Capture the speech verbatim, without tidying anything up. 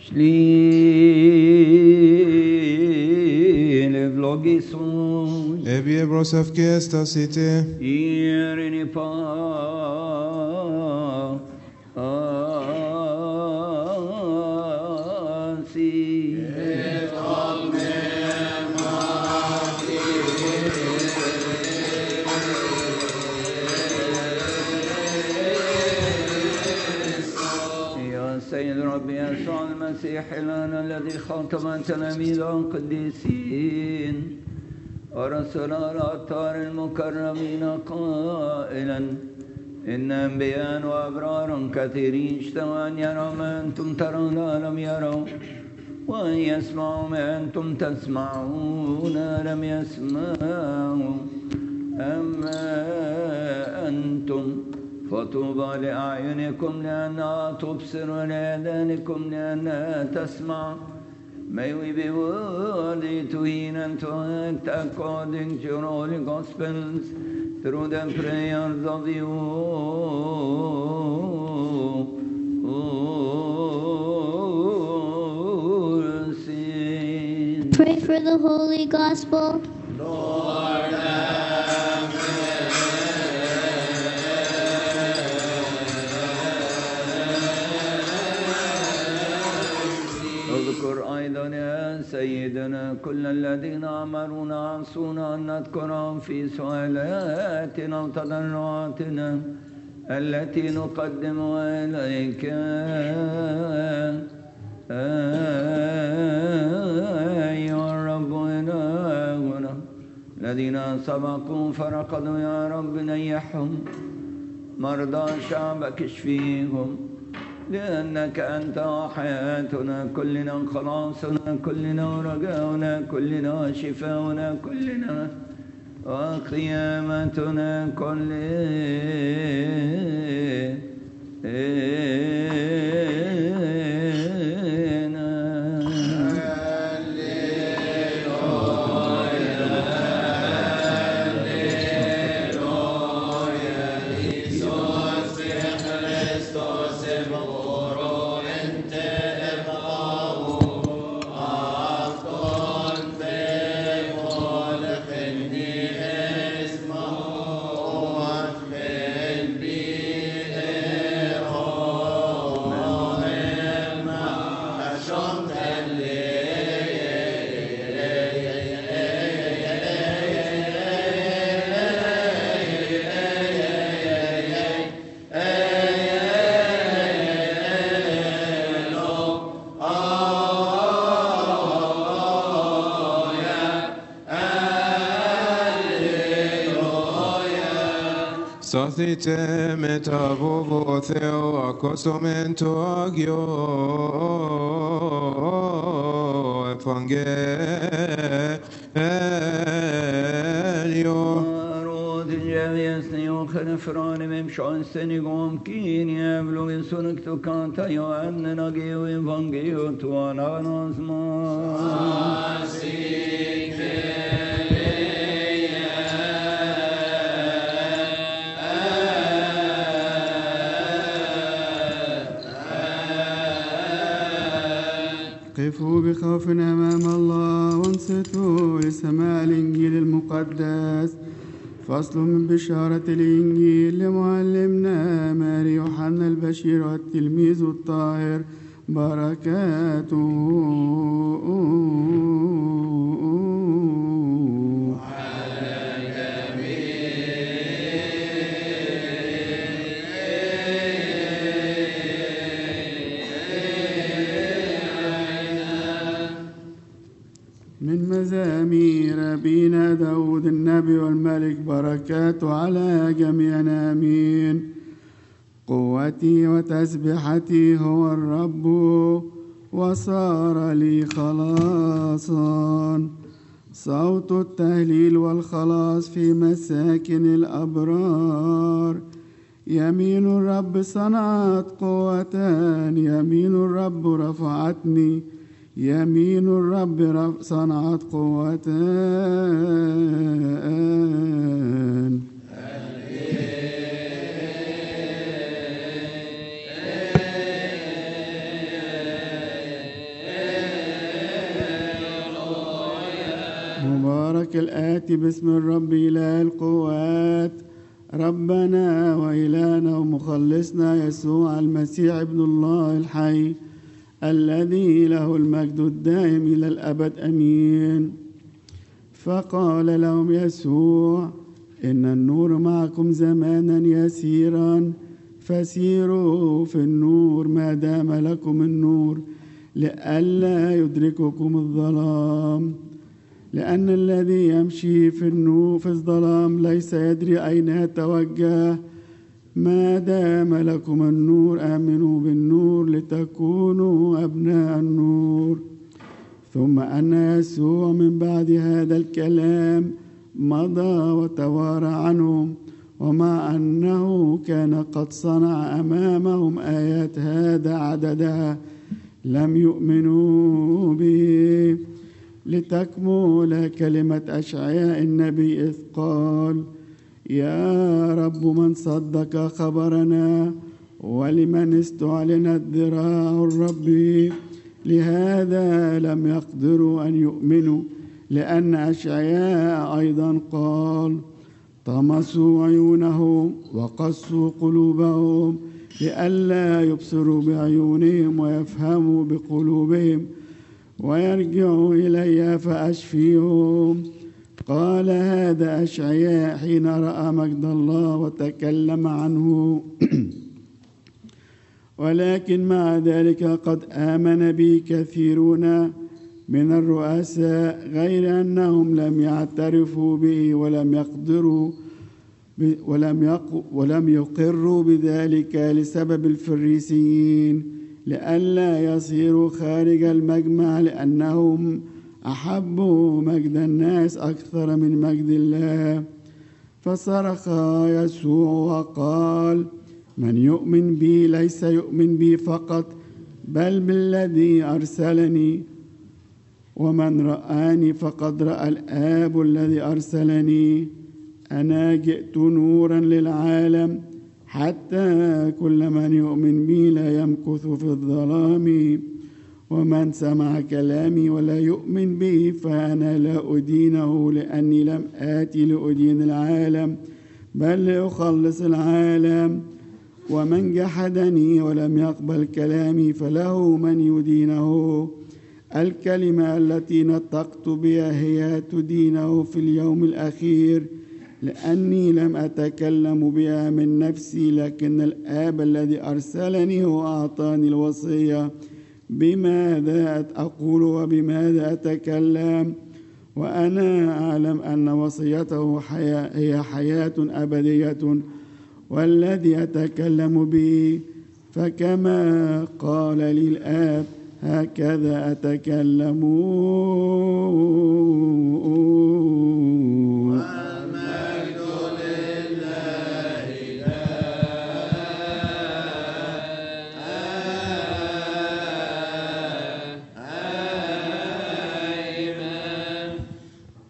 Shlile vlogison. Ebie brosaf esta cité. Irini pa. سيد ربي يسوع المسيح لنا الذي خاطب تلاميذ القديسين ورسل الأطهار المكرمين قائلا إن أنبياء وأبرار كثيرين اشتهوا أن يروا ما أنتم ترون لم يروا وأن يسمعوا ما أنتم تسمعون لم يسمعوا أما أنتم فطوبى لأعينكم لأنها تبصر ولآذانكم لأنها تسمع. May we be worthy to hear and to act according to your holy gospels through the prayers of you. Pray for the holy gospel. Lord, اذكر أيضا يا سيدنا كل الذين أمرونا عصونا أن نذكرهم في سؤالاتنا وتضرعاتنا التي نقدمها إليك أيها الرب إلهنا. الذين سبقوا فرقدوا يا رب نيحهم، مرضى شعبك اشفيهم، لأنك أنت حياتنا كلنا، خلاصنا كلنا، ورجاؤنا كلنا، شفاؤنا كلنا، وقيامتنا كلنا. Sothite metabovo theo accostamento agio evangelio. Rod jevjesni och frane med chansen igång kini evlo sunak to kanta yo annena geo evangelio to ananas ma. قفوا بخوف أمام الله وانصتوا لسماع الإنجيل المقدس. فصل من بشارة الإنجيل لمعلمنا ماري يوحنا البشير والتلميذ الطاهر بركاته من مزامير أبينا داود النبي والملك بركاته على جميعنا آمين. قوتي وتسبحتي هو الرب وصار لي خلاصا. صوت التهليل والخلاص في مساكن الأبرار. يمين الرب صنعت قوتان، يمين الرب رفعتني، يمين الرب صنعت قوتان. كالآتي باسم الرب إله القوات، ربنا وإلهنا ومخلصنا يسوع المسيح ابن الله الحي الذي له المجد الدائم إلى الأبد أمين. فقال لهم يسوع: إن النور معكم زمانا يسيرا، فسيروا في النور ما دام لكم النور، لئلا يدرككم الظلام. لأن الذي يمشي في النور في الظلام ليس يدري أين يتوجه. ما دام لكم النور آمنوا بالنور لتكونوا أبناء النور. ثم أن يسوع من بعد هذا الكلام مضى وتوارى عنهم، ومع أنه كان قد صنع أمامهم آيات هذا عددها لم يؤمنوا به، لتكمل كلمة أشعياء النبي إذ قال: يا رب من صدق خبرنا، ولمن استعلنت ذراع الرب. لهذا لم يقدروا أن يؤمنوا، لأن أشعياء أيضا قال: طمسوا عيونهم وقسوا قلوبهم لئلا يبصروا بعيونهم ويفهموا بقلوبهم ويرجعوا إلي فأشفيهم. قال هذا أشعياء حين رأى مجد الله وتكلم عنه. ولكن مع ذلك قد آمن بي كثيرون من الرؤساء، غير أنهم لم يعترفوا به ولم يقدروا ولم يق ولم يقروا بذلك لسبب الفريسيين، لئلا يصيروا خارج المجمع، لأنهم أحبوا مجد الناس أكثر من مجد الله. فصرخ يسوع وقال: من يؤمن بي ليس يؤمن بي فقط، بل بالذي أرسلني، ومن رآني فقد رأى الآب الذي أرسلني. أنا جئت نورا للعالم، حتى كل من يؤمن بي لا يمكث في الظلام. ومن سمع كلامي ولا يؤمن به فأنا لا أدينه، لأني لم آتي لأدين العالم بل لأخلص العالم. ومن جحدني ولم يقبل كلامي فله من يدينه. الكلمة التي نطقت بها هي تدينه في اليوم الأخير، لأني لم أتكلم بها من نفسي، لكن الآب الذي أرسلني هو أعطاني الوصية بماذا أقول وبماذا أتكلم. وأنا أعلم أن وصيته حياة هي حياة أبدية، والذي أتكلم به فكما قال لي الآب هكذا أتكلم.